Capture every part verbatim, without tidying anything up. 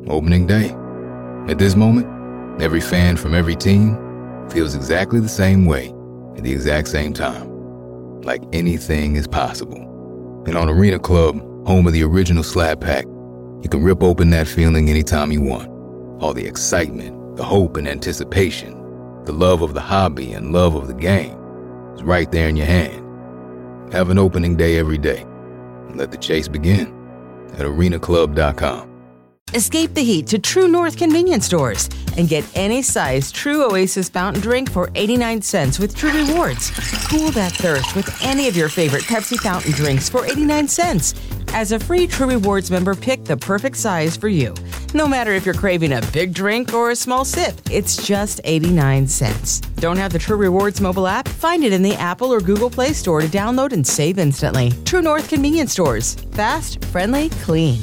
Opening day. At this moment, every fan from every team feels exactly the same way at the exact same time. Like anything is possible. And on Arena Club, home of the original Slap Pack, you can rip open that feeling anytime you want. All the excitement, the hope and anticipation, the love of the hobby and love of the game is right there in your hand. Have an opening day every day and let the chase begin at arena club dot com. Escape the heat to True North convenience stores and get any size True Oasis fountain drink for eighty-nine cents with True Rewards. Cool that thirst with any of your favorite Pepsi fountain drinks for eighty-nine cents. As a free True Rewards member, pick the perfect size for you. No matter if you're craving a big drink or a small sip, it's just eighty-nine cents. Don't have the True Rewards mobile app? Find it in the Apple or Google Play Store to download and save instantly. True North convenience stores. Fast, friendly, clean.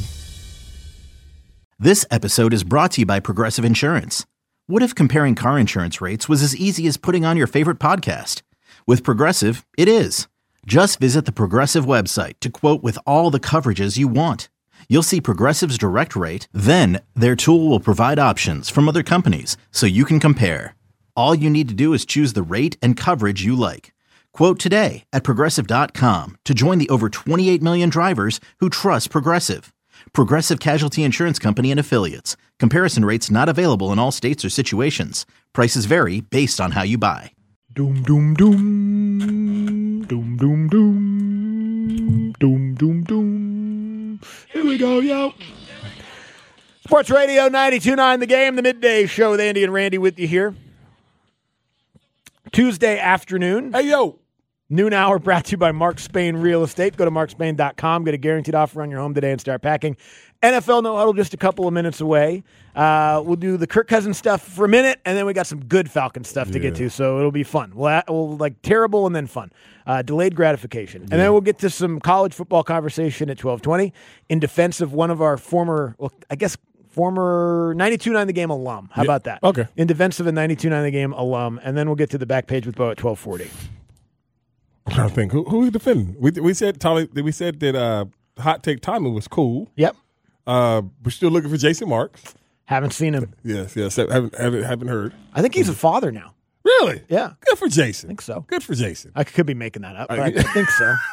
This episode is brought to you by Progressive Insurance. What if comparing car insurance rates was as easy as putting on your favorite podcast? With Progressive, it is. Just visit the Progressive website to quote with all the coverages you want. You'll see Progressive's direct rate, then their tool will provide options from other companies so you can compare. All you need to do is choose the rate and coverage you like. Quote today at progressive dot com to join the over twenty-eight million drivers who trust Progressive. Progressive Casualty Insurance Company and Affiliates. Comparison rates not available in all states or situations. Prices vary based on how you buy. Doom, doom, doom. Doom, doom, doom. Doom, doom, doom. Here we go, yo. Sports Radio ninety-two point nine The Game, the midday show with Andy and Randy with you here. Tuesday afternoon. Hey, yo. Noon hour brought to you by Mark Spain Real Estate. Go to mark spain dot com. Get a guaranteed offer on your home today and start packing. N F L No Huddle just a couple of minutes away. Uh, we'll do the Kirk Cousins stuff for a minute, and then we got some good Falcon stuff yeah. to get to, so it'll be fun. We'll, we'll like terrible and then fun. Uh, delayed gratification. And yeah. then we'll get to some college football conversation at twelve twenty in defense of one of our former, well, I guess, former ninety-two point nine The Game alum. How yeah. about that? Okay. In defense of a ninety-two point nine The Game alum, and then we'll get to the back page with Bo at twelve forty. I'm trying to think. Who, who are we defending? We we said Tommy. We said that uh, Hot Take Tommy was cool. Yep. Uh, we're still looking for Jason Marks. Haven't seen him. Yes, yes. Haven't haven't, haven't heard. I think he's a father now. Really? Yeah. Good for Jason. I think so. Good for Jason. I could be making that up, but I, I think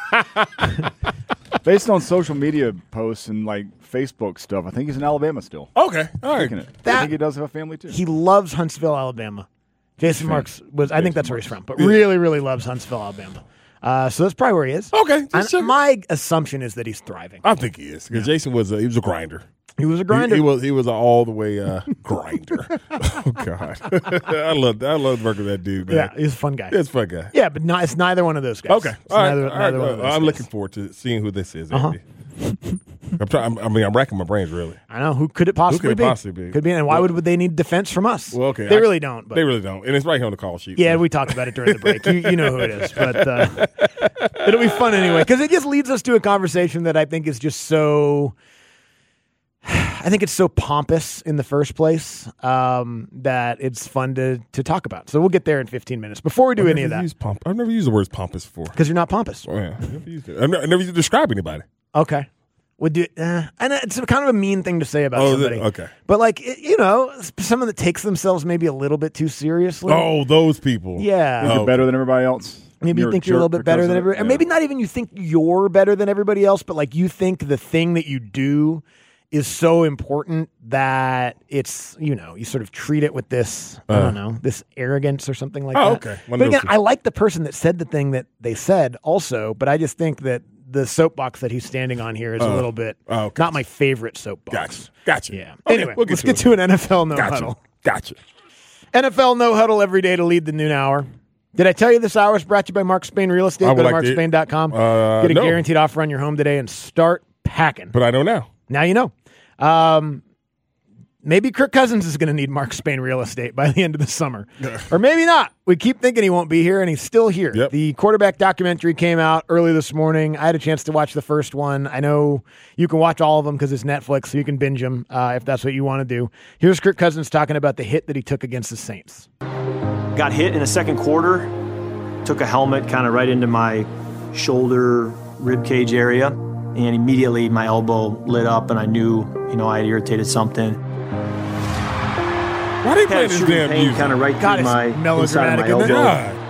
so. Based on social media posts and like Facebook stuff, I think he's in Alabama still. Okay. All right. It. That, I think he does have a family too. He loves Huntsville, Alabama. Jason Marks was. I think that's where he's from, but really, really loves Huntsville, Alabama. Uh, so that's probably where he is. Okay. And my assumption is that he's thriving. I think he is because yeah. Jason was a, he was a grinder. He was a grinder. He, he was he was an all the way uh, grinder. Oh God, I love I love working with that dude. Man. Yeah, he's a fun guy. He's a fun guy. Yeah, but not, it's neither one of those guys. Okay, it's all right. Neither, all neither right. one of those I'm guys. looking forward to seeing who this is. Uh-huh. Andy. I'm trying. I mean, I'm racking my brains really. I know. Who could it possibly who could it be? Possibly be? Could be. And why well, would they need defense from us? Well, okay, they I, really don't. But. They really don't, and it's right here on the call sheet. Yeah, so. we talked about it during the break. you, you know who it is, but uh, it'll be fun anyway because it just leads us to a conversation that I think is just so. I think it's so pompous in the first place um, that it's fun to to talk about. So we'll get there in fifteen minutes. Before we do I've any of that, used pomp- I've never used the word pompous before because you're not pompous. Oh, yeah, I've never used it. I've never, I've never used it to describe anybody. Okay. Would you? Uh, and it's kind of a mean thing to say about oh, somebody. Okay. But like it, you know, someone that takes themselves maybe a little bit too seriously. Oh, those people. Yeah. Think oh, you're better than everybody else. Maybe you're you think you're a little bit better than everybody, yeah. and maybe not even you think you're better than everybody else, but like you think the thing that you do is so important that it's, you know, you sort of treat it with this, uh, I don't know, this arrogance or something like oh, that. Okay. One but again, two. I like the person that said the thing that they said also, but I just think that the soapbox that he's standing on here is uh, a little bit oh, okay. not my favorite soapbox. Gotcha. Gotcha. Yeah. Okay, anyway, we'll get let's to get it. to an N F L No gotcha. Huddle. Gotcha. N F L No Huddle every day to lead the noon hour. Did I tell you this hour is brought to you by Mark Spain Real Estate? Go to like mark spain dot com. Uh, get a no. guaranteed offer on your home today and start packing. But I know now. Now you know. Um, maybe Kirk Cousins is going to need Mark Spain Real Estate by the end of the summer. Or maybe not. We keep thinking he won't be here, and he's still here. Yep. The quarterback documentary came out early this morning. I had a chance to watch the first one. I know you can watch all of them because it's Netflix, so you can binge them uh, if that's what you want to do. Here's Kirk Cousins talking about the hit that he took against the Saints. Got hit in the second quarter, took a helmet kind of right into my shoulder, rib cage area, and immediately my elbow lit up, and I knew, you know, I had irritated something. Why they had playing this shooting damn pain music? kind of right God, through it's my inside of melodramatic, my isn't it? elbow. God.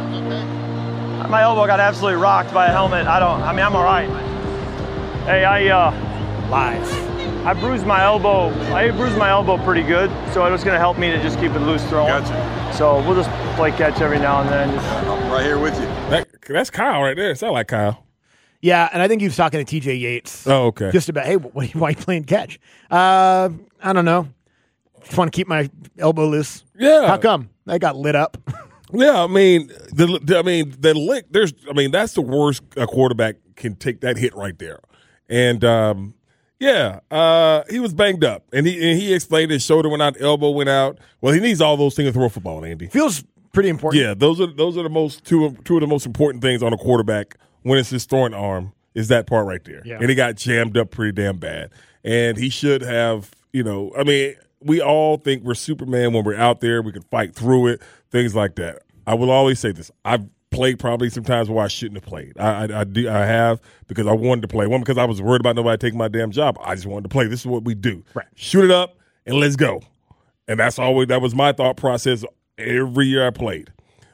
My elbow got absolutely rocked by a helmet. I don't, I mean, I'm all right. Hey, I, uh, Lies. I bruised my elbow. I bruised my elbow pretty good, so it was going to help me to just keep it loose throwing. Gotcha. So we'll just play catch every now and then. Just, I'm right here with you. That, that's Kyle right there. Sound like Kyle. Yeah, and I think he was talking to T J Yates. Oh, okay. Just about, hey, why, why are you playing catch? Uh, I don't know. Just want to keep my elbow loose. Yeah. How come? I got lit up. Yeah, I mean, the, the I mean, the lick. There's, I mean, that's the worst a quarterback can take that hit right there. And um, yeah, uh, he was banged up, and he and he explained his shoulder went out, elbow went out. Well, he needs all those things to throw football, Andy. Feels pretty important. Yeah, those are those are the most two of, two of the most important things on a quarterback when it's his throwing arm is that part right there. Yeah. And he got jammed up pretty damn bad, and he should have. You know, I mean, we all think we're Superman when we're out there. We can fight through it, things like that. I will always say this. I've played probably sometimes where I shouldn't have played. I, I, I do. I have because I wanted to play. One, because I was worried about nobody taking my damn job. I just wanted to play. This is what we do. Right. Shoot it up and let's go. And that's always that was my thought process every year I played.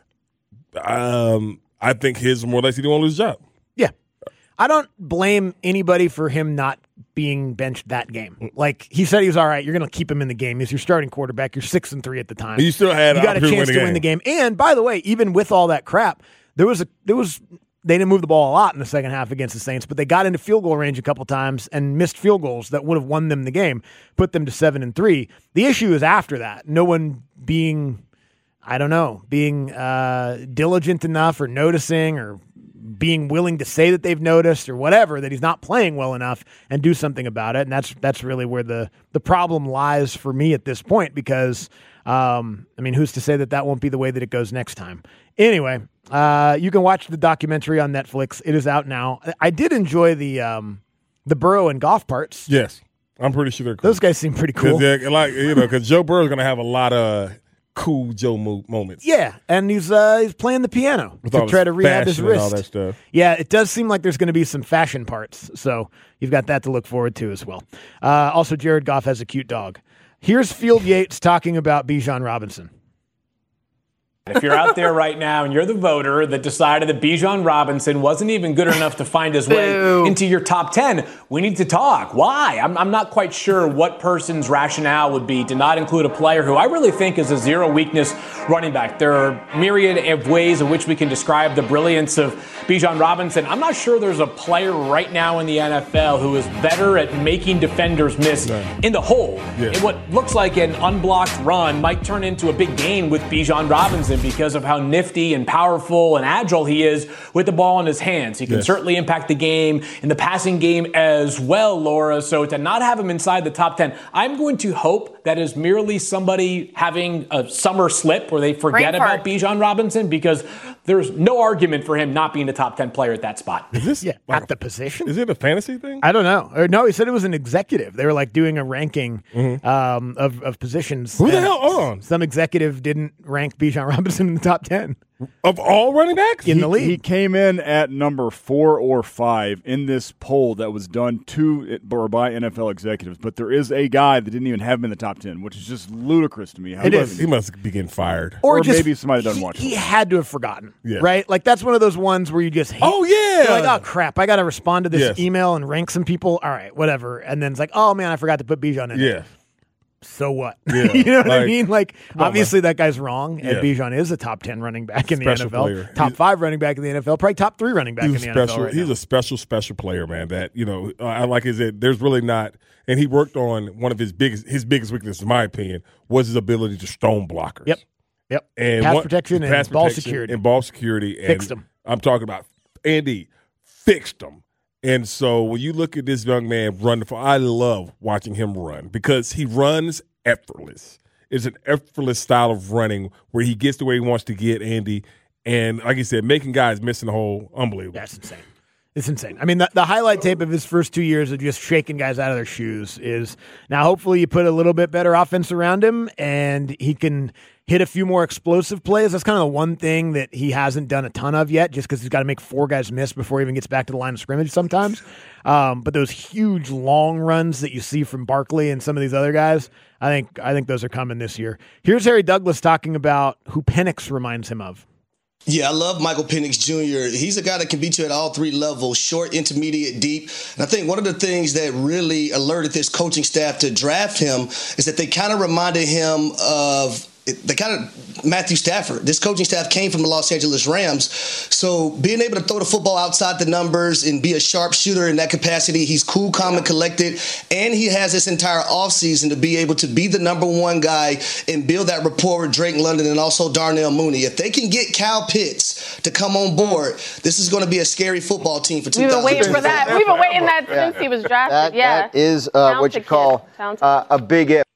Um, I think his more or less he didn't want to lose his job. Yeah. I don't blame anybody for him not being benched that game. Like, he said he was all right. You're going to keep him in the game. He's your starting quarterback. You're six and three at the time. You still had you got a opportunity chance to to win win the the game. And by the way, even with all that crap, there was a there was they didn't move the ball a lot in the second half against the Saints, but they got into field goal range a couple times and missed field goals that would have won them the game, put them to seven and three. The issue is after that, no one being, I don't know, being uh, diligent enough or noticing or being willing to say that they've noticed or whatever, that he's not playing well enough and do something about it. And that's that's really where the, the problem lies for me at this point because, um, I mean, who's to say that that won't be the way that it goes next time? Anyway, uh, you can watch the documentary on Netflix. It is out now. I did enjoy the um, the Burrow and Goff parts. Yes, I'm pretty sure they're cool. Those guys seem pretty cool. Like, you know, because Joe Burrow's going to have a lot of cool Joe mo- moments. Yeah, and he's uh, he's playing the piano With to all try his to rehab his fashion and wrist. all that stuff. Yeah, it does seem like there's going to be some fashion parts, so you've got that to look forward to as well. Uh, also, Jared Goff has a cute dog. Here's Field Yates talking about Bijan Robinson. If you're out there right now and you're the voter that decided that Bijan Robinson wasn't even good enough to find his way into your top ten, we need to talk. Why? I'm, I'm not quite sure what person's rationale would be to not include a player who I really think is a zero weakness running back. There are myriad of ways in which we can describe the brilliance of Bijan Robinson. I'm not sure there's a player right now in the N F L who is better at making defenders miss no. in the hole. Yeah. And what looks like an unblocked run might turn into a big gain with Bijan Robinson because of how nifty and powerful and agile he is with the ball in his hands. He can yes. certainly impact the game in the passing game as well, Laura. So to not have him inside the top ten, I'm going to hope that is merely somebody having a summer slip where they forget about Bijan Robinson because there's no argument for him not being a top ten player at that spot. Is this yeah, like at the position? Is it a fantasy thing? I don't know. Or, no, he said it was an executive. They were like doing a ranking mm-hmm. um, of, of positions. Who the hell? Hold on. Some executive didn't rank Bijan Robinson in the top ten. Of all running backs? In he, the league. He came in at number four or five in this poll that was done to or by N F L executives. But there is a guy that didn't even have him in the top ten, which is just ludicrous to me. How it he is. He must be getting fired. Or, Or, just, maybe somebody doesn't he, watch He it. had to have forgotten, Yeah. right? Like, that's one of those ones where you just hate. Oh, yeah. You're like, oh, crap, I got to respond to this Yes. email and rank some people. All right, whatever. And then it's like, oh, man, I forgot to put Bijan in Yeah. it. So what? Yeah. You know what I Like, mean? Like, well, obviously that guy's wrong, and Yeah. Bijan is a top ten running back in the Special N F L. player. Top He's- five running back in the N F L, probably top three running back in He's the a N F L special. right he's now. a special, special player, man. That you know, I like is that there's really not, and he worked on one of his biggest, his biggest weakness, in my opinion, was his ability to stone blockers. Yep. Yep. And pass one- protection and pass ball protection security. and ball security. And Fixed him. I'm talking about Andy fixed him. And so when you look at this young man run the, I love watching him run because he runs effortless. It's an effortless style of running where he gets to where he wants to get, Andy. And like I said, making guys miss in the hole, unbelievable. That's insane. It's insane. I mean, the, the highlight tape of his first two years of just shaking guys out of their shoes is now hopefully you put a little bit better offense around him and he can hit a few more explosive plays. That's kind of the one thing that he hasn't done a ton of yet, just because he's got to make four guys miss before he even gets back to the line of scrimmage sometimes. Um, but those huge long runs that you see from Barkley and some of these other guys, I think I think those are coming this year. Here's Harry Douglas talking about who Penix reminds him of. Yeah, I love Michael Penix Junior He's a guy that can beat you at all three levels, short, intermediate, deep. And I think one of the things that really alerted this coaching staff to draft him is that they kind of reminded him of they kind of Matthew Stafford. This coaching staff came from the Los Angeles Rams. So being able to throw the football outside the numbers and be a sharpshooter in that capacity, he's cool, calm, and collected. And he has this entire offseason to be able to be the number one guy and build that rapport with Drake London and also Darnell Mooney. If they can get Kyle Pitts to come on board, this is going to be a scary football team for two thousand twenty-four. We've been waiting for that. We've been waiting that since he was drafted. That, yeah. That is uh, what you call uh, a big if.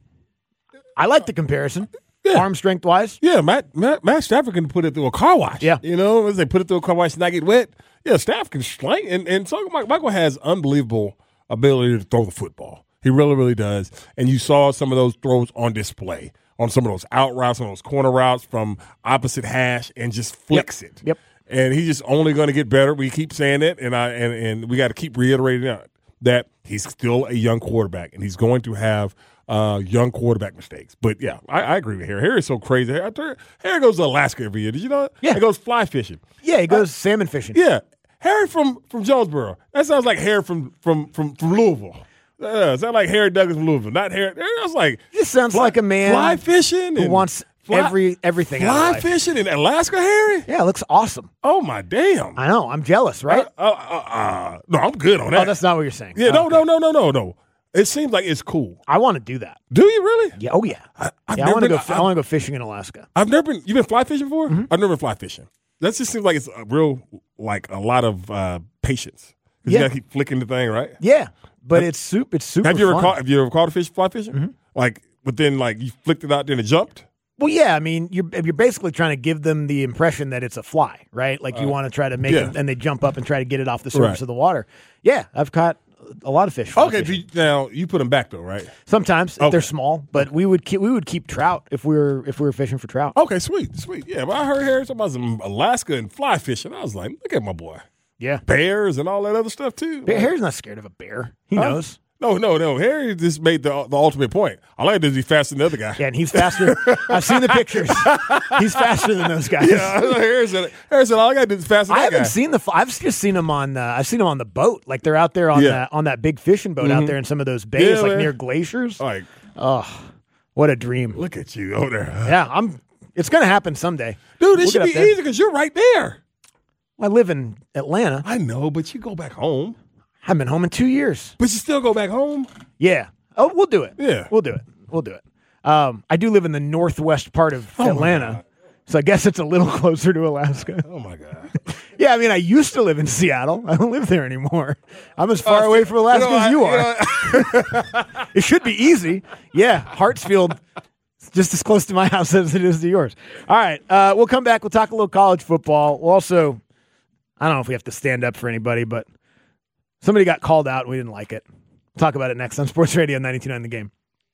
I like the comparison. Yeah. Arm strength wise. Yeah, Matt, Matt Matt Stafford can put it through a car wash. Yeah. You know, as they put it through a car wash and not get wet. Yeah, Staff can slang. And, and so Michael has unbelievable ability to throw the football. He really, really does. And you saw some of those throws on display, on some of those out routes, some of those corner routes from opposite hash, and just flicks yep. it. Yep. And he's just only going to get better. We keep saying it, and I and, and we got to keep reiterating that he's still a young quarterback, and he's going to have uh, young quarterback mistakes. But, yeah, I, I agree with Harry. Harry's so crazy. Harry goes to Alaska every year. Did you know that? Yeah. He goes fly fishing. Yeah, he goes uh, salmon fishing. Yeah. Harry from, from Jonesboro. That sounds like Harry from, from, from, from Louisville. Uh, sounds like Harry Douglas from Louisville, not Harry. That's like this sounds fly, like a man fly fishing who and wants fly, every everything. Fly out of life. fishing in Alaska, Harry. Yeah, it looks awesome. Oh my damn! I know. I'm jealous, right? Uh, uh, uh, uh, no, I'm good on that. Oh, that's not what you're saying. Yeah, oh, no, okay. no, no, no, no, no. It seems like it's cool. I want to do that. Do you really? Yeah. Oh yeah. I, yeah, I want to go. I, I want to go fishing in Alaska. I've never been. You've been fly fishing before? Mm-hmm. I've never been fly fishing. That just seems like it's a real, like a lot of uh, patience. Yeah. You gotta keep flicking the thing, right? Yeah. But it's super. It's super. Have you ever fun. caught? Have you ever caught a fish fly fishing? Mm-hmm. Like, but then like you flicked it out, then it jumped. Well, yeah. I mean, you're you're basically trying to give them the impression that it's a fly, right? Like you uh, want to try to make yeah. it, and they jump up and try to get it off the surface right. of the water. Yeah, I've caught a lot of fish. Okay, you, now you put them back though, right? Sometimes okay. if they're small, but we would keep, we would keep trout if we were if we were fishing for trout. Okay, sweet, sweet. Yeah, but I heard Harry talking about some Alaska and fly fishing. I was like, look at my boy. Yeah, bears and all that other stuff too. Bear, Harry's not scared of a bear. He huh? knows. No, no, no. Harry just made the the ultimate point. I like to be faster than the other guy. Yeah, and he's faster. I've seen the pictures. He's faster than those guys. Yeah, Harry said, Harry said, all I got to do is faster than I that haven't guy. seen the. I've just seen them on. Uh, I've seen them on the boat. Like they're out there on yeah. that on that big fishing boat mm-hmm. out there in some of those bays, yeah, like man. near glaciers. Like, oh, what a dream! Look at you over there. Yeah, I'm. It's gonna happen someday, dude. It we'll should be easy because you're right there. I live in Atlanta. I know, but you go back home. I haven't been home in two years. But you still go back home? Yeah. Oh, we'll do it. Yeah. We'll do it. We'll do it. Um, I do live in the northwest part of oh Atlanta, so I guess it's a little closer to Alaska. Oh, my God. Yeah, I mean, I used to live in Seattle. I don't live there anymore. I'm as far uh, away from Alaska you know, as you I, are. You know, it should be easy. Yeah, Hartsfield, just as close to my house as it is to yours. All right, uh, we'll come back. We'll talk a little college football. We'll also, I don't know if we have to stand up for anybody, but somebody got called out and we didn't like it. We'll talk about it next on Sports Radio ninety-two point nine The Game.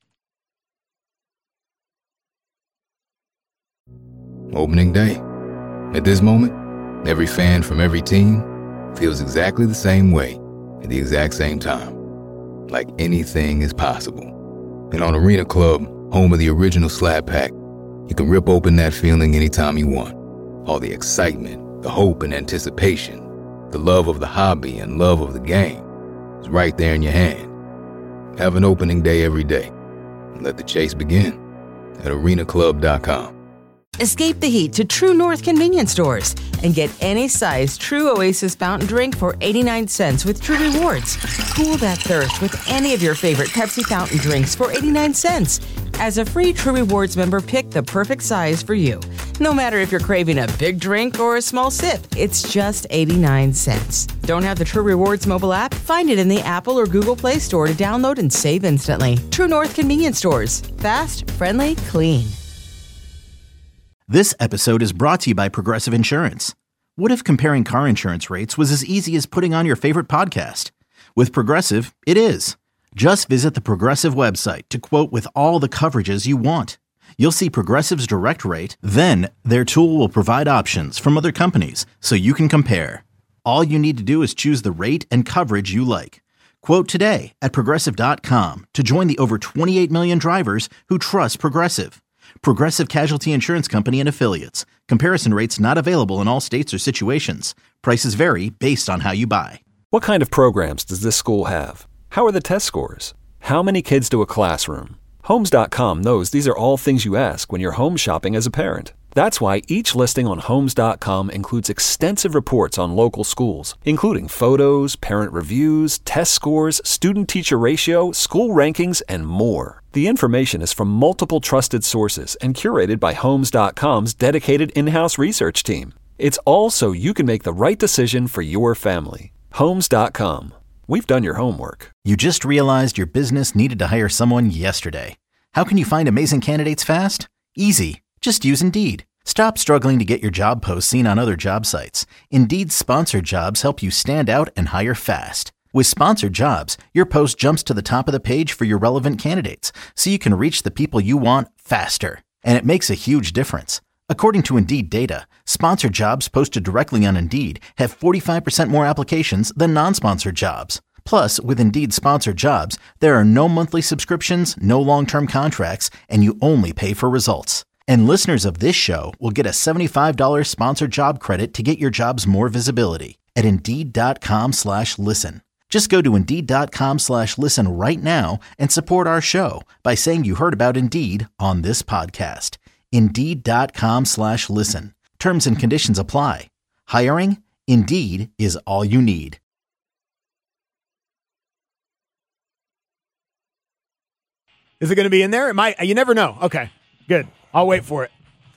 Opening day. At this moment, every fan from every team feels exactly the same way at the exact same time. Like anything is possible. And on Arena Club, home of the original Slab Pack, you can rip open that feeling anytime you want. All the excitement, the hope and anticipation, the love of the hobby and love of the game is right there in your hand. Have an opening day every day. And let the chase begin at arena club dot com. Escape the heat to True North convenience stores and get any size True Oasis fountain drink for eighty-nine cents with True Rewards. Cool that thirst with any of your favorite Pepsi fountain drinks for eighty-nine cents. As a free True Rewards member, pick the perfect size for you. No matter if you're craving a big drink or a small sip, it's just eighty-nine cents. Don't have the True Rewards mobile app? Find it in the Apple or Google Play Store to download and save instantly. True North convenience stores. Fast, friendly, clean. This episode is brought to you by Progressive Insurance. What if comparing car insurance rates was as easy as putting on your favorite podcast? With Progressive, it is. Just visit the Progressive website to quote with all the coverages you want. You'll see Progressive's direct rate, then their tool will provide options from other companies so you can compare. All you need to do is choose the rate and coverage you like. Quote today at Progressive dot com to join the over twenty-eight million drivers who trust Progressive. Progressive Casualty Insurance Company and Affiliates. Comparison rates not available in all states or situations. Prices vary based on how you buy. What kind of programs does this school have? How are the test scores? How many kids do a classroom? Homes dot com knows these are all things you ask when you're home shopping as a parent. That's why each listing on Homes dot com includes extensive reports on local schools, including photos, parent reviews, test scores, student-teacher ratio, school rankings, and more. The information is from multiple trusted sources and curated by Homes dot com's dedicated in-house research team. It's all so you can make the right decision for your family. Homes dot com. We've done your homework. You just realized your business needed to hire someone yesterday. How can you find amazing candidates fast? Easy. Just use Indeed. Stop struggling to get your job posts seen on other job sites. Indeed's sponsored jobs help you stand out and hire fast. With sponsored jobs, your post jumps to the top of the page for your relevant candidates, so you can reach the people you want faster. And it makes a huge difference. According to Indeed data, sponsored jobs posted directly on Indeed have forty-five percent more applications than non-sponsored jobs. Plus, with Indeed sponsored jobs, there are no monthly subscriptions, no long-term contracts, and you only pay for results. And listeners of this show will get a seventy-five dollars sponsored job credit to get your jobs more visibility at Indeed.com slash listen. Just go to Indeed.com slash listen right now and support our show by saying you heard about Indeed on this podcast. Indeed.com slash listen. Terms and conditions apply. Hiring? Indeed is all you need. Is it going to be in there? It might. You never know. Okay, good. I'll wait for it.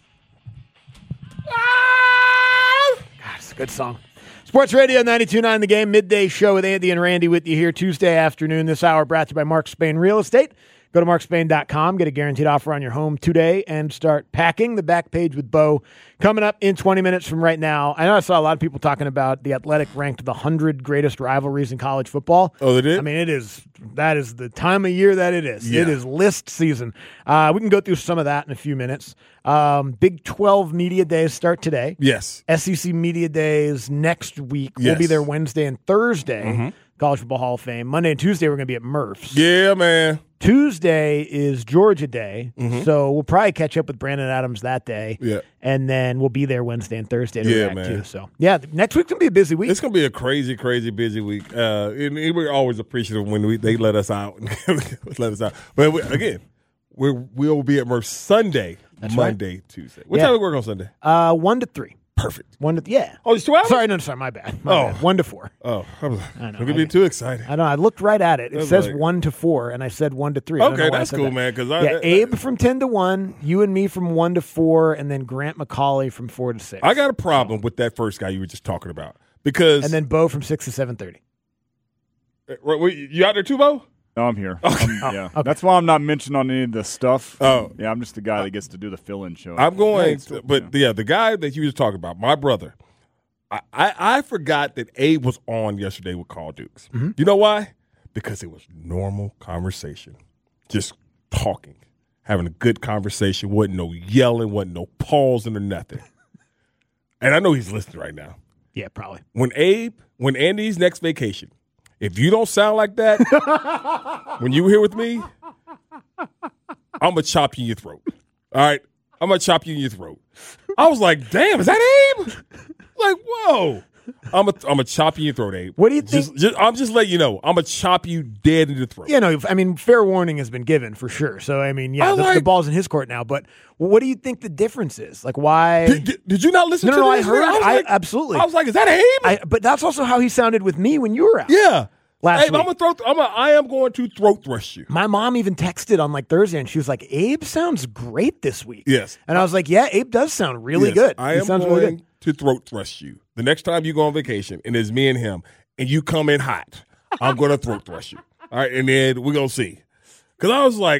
God, it's a good song. Sports Radio ninety-two point nine The Game, midday show with Andy and Randy with you here Tuesday afternoon. This hour brought to you by Mark Spain Real Estate. Go to Mark Spain dot com, get a guaranteed offer on your home today, and start packing. The back page with Bo coming up in twenty minutes from right now. I know I saw a lot of people talking about The Athletic ranked the one hundred greatest rivalries in college football. Oh, they did? I mean, it is, that is the time of year that it is. Yeah. It is list season. Uh, we can go through some of that in a few minutes. Um, Big twelve Media Days start today. Yes. S E C Media Days next week. Yes. We'll be there Wednesday and Thursday. Mm-hmm. College Football Hall of Fame. Monday and Tuesday, we're going to be at Murph's. Yeah, man. Tuesday is Georgia Day, mm-hmm. so we'll probably catch up with Brandon Adams that day. Yeah. And then we'll be there Wednesday and Thursday to yeah, react man. too. So, yeah, next week's going to be a busy week. It's going to be a crazy, crazy busy week. Uh, and, and we're always appreciative when we, they let us out. let us out. But we, again, we we'll be at Murph's Sunday, That's Monday, right. Tuesday. What yeah. time do we work on Sunday? Uh, one to three. Perfect. One to yeah. Oh, it's two hours? Sorry, no, sorry, my bad. My oh, bad. One to four. Oh, I'm like, I know. Don't get me too excited. I know. I looked right at it. It That's says like, one to four, and I said one to three. I don't know Okay, why that's I said cool, that. man. Because yeah, I, Abe from ten to one, you and me from one to four, and then Grant McCauley from four to six. I got a problem with that first guy you were just talking about because, and then Bo from six to seven thirty. You out there too, Bo? No, I'm here. Okay. I'm, yeah, okay. That's why I'm not mentioning on any of the stuff. Oh, yeah, I'm just the guy that gets to do the fill-in show. I'm going, to, but yeah. yeah, the guy that you were talking about, my brother. I, I, I forgot that Abe was on yesterday with Carl Dukes. Mm-hmm. You know why? Because it was normal conversation, just talking, having a good conversation. Wasn't no yelling, wasn't no pausing or nothing. And I know he's listening right now. Yeah, probably. When Abe, when Andy's next vacation, if you don't sound like that when you were here with me, I'm gonna chop you in your throat. All right, I'm gonna chop you in your throat. I was like, damn, is that Abe? Like, whoa. I'm going I'm to chop you in your throat, Abe. What do you think? Just, just, I'm just letting you know. I'm going to chop you dead in the throat. Yeah, no, I mean, fair warning has been given for sure. So, I mean, yeah, I the, like, the ball's in his court now. But what do you think the difference is? Like, why? Did, did, did you not listen no, to no, this? No, I heard. I, I like, absolutely. I was like, is that Abe? I, but that's also how he sounded with me when you were out. Yeah. Last Abe, week. I'm gonna throw, I'm a, I am going to throat thrust you. My mom even texted on like Thursday, and she was like, Abe sounds great this week. Yes. And I was like, yeah, Abe does sound really yes, good. I he am sounds going really good. to throat thrust you. The next time you go on vacation, and it's me and him, and you come in hot, I'm going to throat thrust you. All right, and then we're going to see. Because I was like,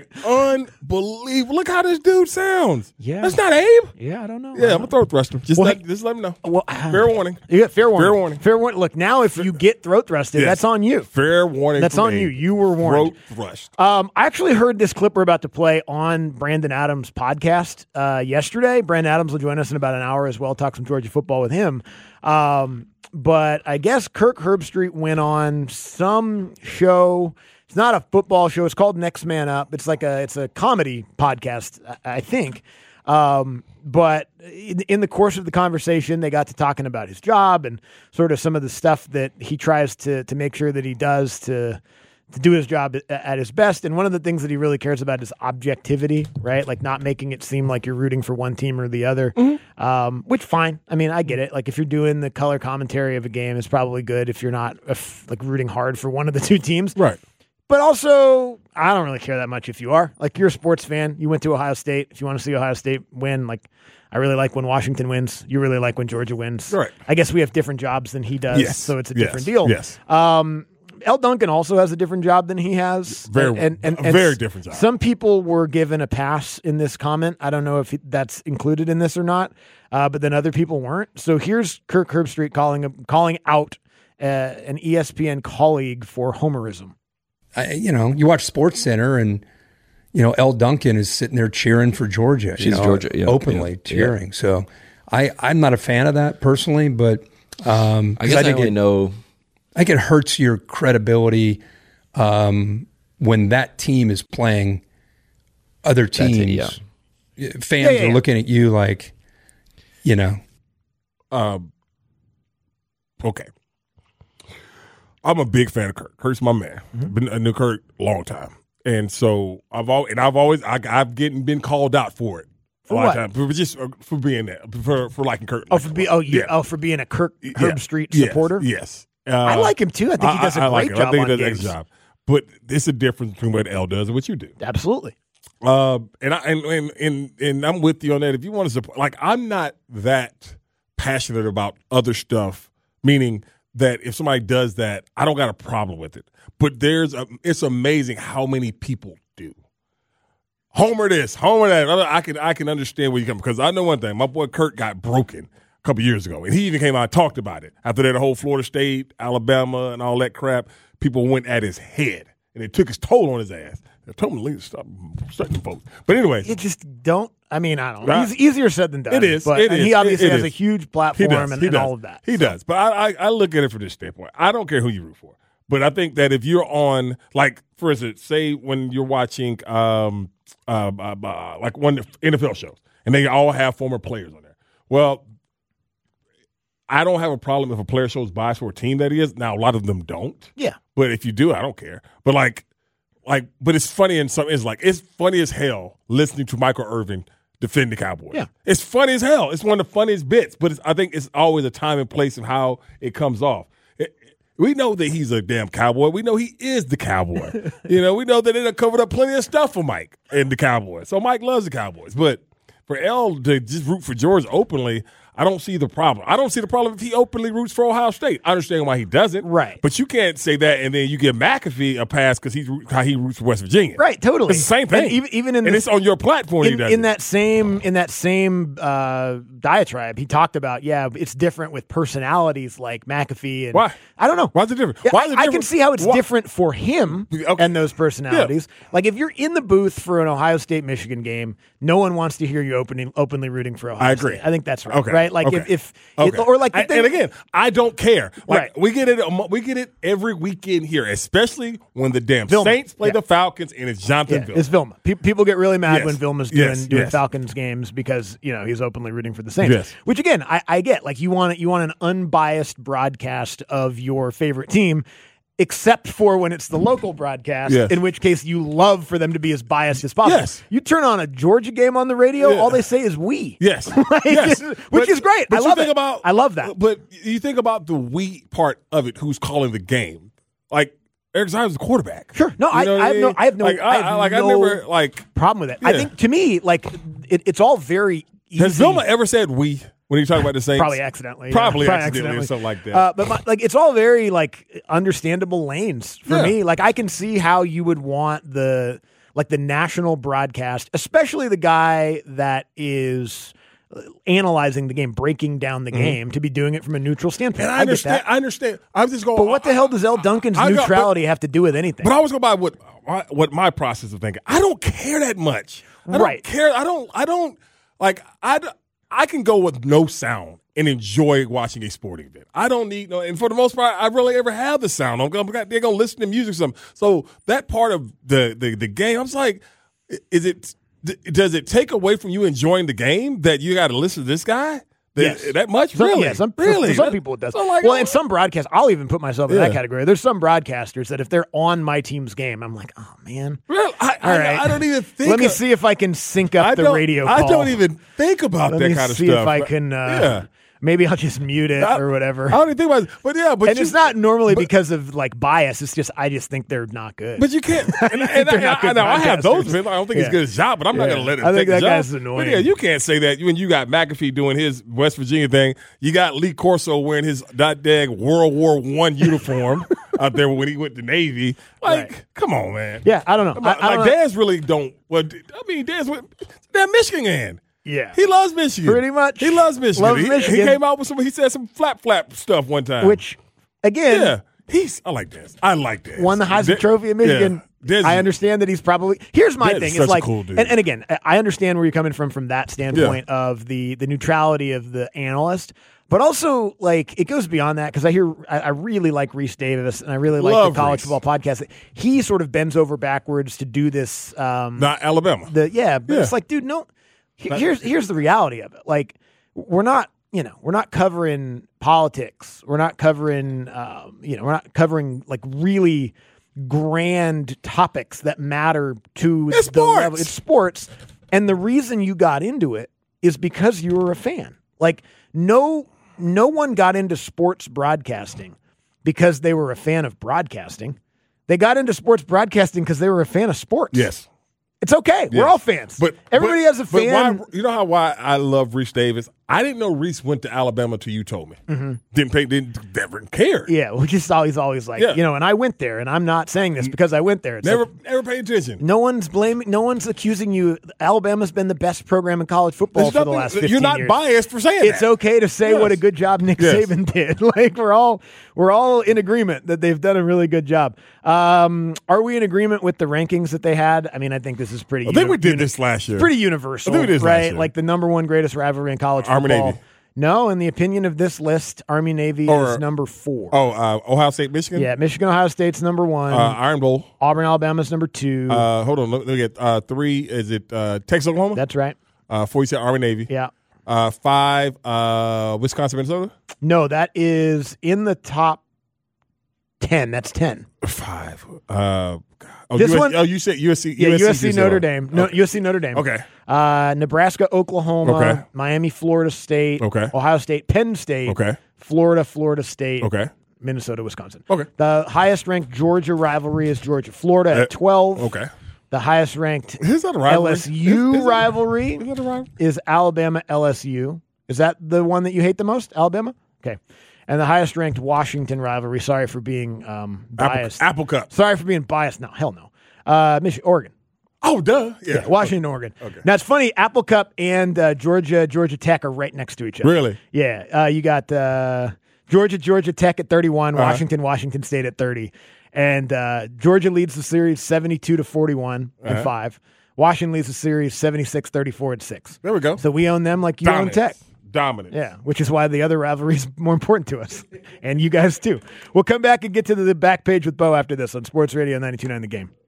Unbelievable. Look how this dude sounds. Yeah. That's not Abe. Yeah, I don't know. Yeah, I'm going to throat thrust him. Just, Well, let, hey- just let me know. Well, uh, fair warning. Yeah, fair warning. Fair warning. Fair warning. Look, now if you get throat thrusted, Yes. that's on you. Fair warning. That's from on Abe. you. You were warned. Throat thrust. Um, I actually heard this clip we're about to play on Brandon Adams' podcast uh, yesterday. Brandon Adams will join us in about an hour as well, talk some Georgia football with him. Um, but I guess Kirk Herbstreit went on some show. It's not a football show. It's called Next Man Up. It's like a it's a comedy podcast, I, I think. Um, but in, in the course of the conversation, they got to talking about his job and sort of some of the stuff that he tries to to make sure that he does to to do his job at, at his best. And one of the things that he really cares about is objectivity, right? Like not making it seem like you're rooting for one team or the other, mm-hmm. um, which fine. I mean, I get it. Like if you're doing the color commentary of a game, it's probably good if you're not if, like rooting hard for one of the two teams. Right. But also, I don't really care that much if you are. Like, you're a sports fan. You went to Ohio State. If you want to see Ohio State win, like, I really like when Washington wins. You really like when Georgia wins. Right. I guess we have different jobs than he does, Yes. so it's a Yes. different deal. Yes. Um, L. Duncan also has a different job than he has. Very, and, and, and, a and very different job. Some people were given a pass in this comment. I don't know if he, that's included in this or not, uh, but then other people weren't. So here's Kirk Herbstreit calling, calling out uh, an E S P N colleague for homerism. I, you know, you watch Sports Center and, you know, Elle Duncan is sitting there cheering for Georgia. She's you know, Georgia, yeah, openly yeah, cheering. yeah. So I, I'm not a fan of that personally, but um, I guess I, I think only it, know. I think it hurts your credibility um, when that team is playing other teams. It, yeah. Fans yeah, yeah, are yeah. looking at you like, you know. Um, okay. I'm a big fan of Kirk. Kirk's my man. Mm-hmm. Been a new Kirk a long time, and so I've always and I've always I, I've getting been called out for it For a lot what? of times for just uh, for being that for for liking Kirk. Oh, for be oh you Yeah. oh for being a Kirk Yeah. Herbstreit Yes. supporter. Yes, uh, I like him too. I think he does a I, I great like him. job I think on he does games. a good job. But there's a difference between what L does and what you do. Absolutely. Uh, and I and, and and and I'm with you on that. If you want to support, like I'm not that passionate about other stuff, meaning that if somebody does that, I don't got a problem with it. But there's a, it's amazing how many people do. Homer this, Homer that. I can I can understand where you come because I know one thing. My boy Kirk got broken a couple years ago, and he even came out and talked about it. After that, the whole Florida State, Alabama, and all that crap, people went at his head, and it took its toll on his ass. They told him to leave, stop certain folks. But anyway, You just don't. I mean, I don't know. Right. It's easier said than done. It is. But, It and is. he obviously It has is. a huge He platform does. and, He and does. all of that. He does. But I, I, I look at it from this standpoint. I don't care who you root for. But I think that if you're on, like, for instance, say when you're watching, um, uh, uh, uh, like one N F L shows, and they all have former players on there. Well, I don't have a problem if a player shows bias for a team that he is. Now, a lot of them don't. Yeah. But if you do, I don't care. But like, like, but it's funny in some. It's like it's funny as hell listening to Michael Irvin defend the Cowboys. Yeah. It's funny as hell. It's one of the funniest bits. But it's, I think it's always a time and place of how it comes off. It, we know that he's a damn Cowboy. We know he is the Cowboy. You know, we know that they done covered up plenty of stuff for Mike and the Cowboys. So Mike loves the Cowboys. But for L to just root for Georgia openly, I don't see the problem. I don't see the problem if he openly roots for Ohio State. I understand why he doesn't. Right. But you can't say that and then you give McAfee a pass because he's how he roots for West Virginia. Right, totally. It's the same thing. And even, even in and this, it's on your platform. he in, does in it. that same in that same uh, diatribe, he talked about yeah, it's different with personalities like McAfee. And Why? I don't know. Why is it different? Yeah, Why is it I, I different? can see how it's Why? different for him Okay. and those personalities. Like if you're in the booth for an Ohio State Michigan game, no one wants to hear you opening openly rooting for Ohio I agree. State. I think that's right. Okay. Right? Like Okay. if, if Okay. it, or like I, if they- and again, I don't care. Like Right. we get it, we get it every weekend here, especially when the damn Vilma. Saints play Yeah. the Falcons and it's Jonathan Yeah, Vilma. it's Vilma. Pe- people get really mad Yes. when Vilma's doing, Yes, doing yes. Falcons games because you know he's openly rooting for the Saints. Yes. Which again, I, I get. Like you want you want an unbiased broadcast of your favorite team, except for when it's the local broadcast. Yes. In which case, you love for them to be as biased as possible. Yes. You turn on a Georgia game on the radio, Yeah. all they say is "we." Yes, Like, yes. which But- is great. But I you love think it. about, I love that. But you think about the we part of it. Who's calling the game? Like Eric Zion was the quarterback. Sure. No, You I, know what I have no. mean? I have no. Like, I have I, like no I never like. problem with it. I Yeah. think to me, like it, it's all very easy. Has Vilma ever said we when you talk about the Saints? Probably accidentally. yeah. Probably, accidentally, or something like that. Uh, but my, like, it's all very like understandable lanes for Yeah. me. Like, I can see how you would want the like the national broadcast, especially the guy that is analyzing the game, breaking down the mm-hmm. game, to be doing it from a neutral standpoint. And I, I understand. Get that. I understand. I'm just going. But what the hell does L. Duncan's I neutrality got, but, have to do with anything? But I was going by what my, what my process of thinking. I don't care that much. I don't right. care. I don't. I don't like. I. I can go with no sound and enjoy watching a sporting event. I don't need no, and for the most part, I really ever have the sound. I'm gonna, they're gonna listen to music or something. So that part of the, the, the game, I was like, is it, does it take away from you enjoying the game that you got to listen to this guy? Yes. That, that much? Some, really? Yeah, some, really? For some people it does. So like, well, oh, in some broadcasts, I'll even put myself in yeah. that category. There's some broadcasters that if they're on my team's game, I'm like, oh, man. Really? I, All I, right. I don't even think Let me of, see if I can sync up I the radio call. I don't even think about Let that me kind of see stuff. if I can uh, yeah. Maybe I'll just mute it I, or whatever. I don't even think about it. But yeah, but and you, it's not normally but, because of like bias. It's just I just think they're not good. But you can't. And, and, and I, I, know I have those. I don't think yeah. he's good at his job, but I'm yeah. not going to let him I take think that the job. guy's annoying. But yeah, you can't say that when you got McAfee doing his West Virginia thing. You got Lee Corso wearing his dot dag World War One uniform out there when he went to Navy. Like, right. come on, man. Yeah, I don't know. Like, I, I don't like know. Daz really don't. Well, I mean, Daz went that Michigan man. Yeah, he loves Michigan. Pretty much, he loves Michigan. Loves he, Michigan. he came out with some. He said some flap flap stuff one time. Which, again, yeah, he's. I like Daz. I like Daz. Won the Heisman De- Trophy in Michigan. Yeah. I understand that he's probably. Here's my Daz thing. Is it's such like, a cool dude. And, and again, I understand where you're coming from from that standpoint yeah. of the the neutrality of the analyst. But also, like, it goes beyond that because I hear I, I really like Reese Davis and I really like Love the college Reese. football podcast. He sort of bends over backwards to do this. Um, Not Alabama. The yeah, but yeah. it's like, dude, no. Here's here's the reality of it. Like, we're not, you know, we're not covering politics. We're not covering, um, you know, we're not covering like really grand topics that matter to it's the sports. level. It's sports, and the reason you got into it is because you were a fan. Like, no, no one got into sports broadcasting because they were a fan of broadcasting. They got into sports broadcasting because they were a fan of sports. Yes. It's okay. Yes. We're all fans. But everybody but, has a fan. But why, you know how why I love Reese Davis? I didn't know Reese went to Alabama until you told me. Mm-hmm. Didn't pay. Didn't never care. Yeah, which is always always like yeah. you know. And I went there, and I'm not saying this because I went there. It's never like, never paid attention. No one's blaming. No one's accusing you. Alabama's been the best program in college football There's for nothing, the last fifteen You're not years. biased for saying it's that. It's okay to say yes. what a good job Nick yes. Saban did. Like we're all we're all in agreement that they've done a really good job. Um, are we in agreement with the rankings that they had? I mean, I think this is pretty. I think uni- we did uni- this last year. Pretty universal, I think we did this right? last year. Like the number one greatest rivalry in college Army football. Navy. No, in the opinion of this list, Army Navy or, is number four. Oh, uh, Ohio State, Michigan? Yeah, Michigan, Ohio State's number one. Uh, Iron Bowl. Auburn, Alabama's number two. Uh, hold on, look, look at uh, three. Is it uh, Texas, Oklahoma? That's right. Uh, four, you said Army Navy. Yeah. Uh, five, uh, Wisconsin, Minnesota? No, that is in the top ten. That's ten. Five. Uh, oh, this U S, one, oh, you said U S C. Yeah, U S C, U S C Notre Notre Dame. No, okay. U S C Notre Dame. Okay. Uh, Nebraska, Oklahoma. Okay. Miami, Florida State. Okay. Ohio State, Penn State. Okay. Florida, Florida State. Okay. Minnesota, Wisconsin. Okay. The highest ranked Georgia rivalry is Georgia, Florida at twelve. Okay. The highest ranked is that a rivalry? L S U is, is rivalry is, that a rivalry? is Alabama L S U. Is that the one that you hate the most? Alabama? Okay. And the highest ranked Washington rivalry. Sorry for being um, biased. Apple, Apple Cup. Sorry for being biased. No, hell no. Uh, Michigan, Oregon. Oh, duh. Yeah. yeah Washington, Oregon. Okay. Now, it's funny. Apple Cup and uh, Georgia, Georgia Tech are right next to each other. Really? Yeah. Uh, you got uh, Georgia, Georgia Tech at thirty-one, uh-huh. Washington, Washington State at thirty. And uh, Georgia leads the series seventy-two to forty-one uh-huh. and five. Washington leads the series seventy-six thirty-four and six. There we go. So we own them like you Dominance. own Tech. Dominant. Yeah, which is why the other rivalry is more important to us. And you guys too. We'll come back and get to the back page with Bo after this on Sports Radio ninety-two point nine The Game.